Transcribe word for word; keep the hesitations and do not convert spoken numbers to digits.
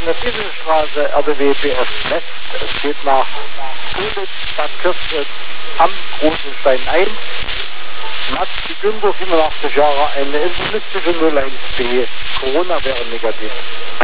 eine Dieselstraße R B W B F West. Es geht nach Tulitz, Bad Kirstedt am Großenstein eins. Matze Günther, fünfundachtzig Jahre, eine internistische null eins B. Corona wäre negativ.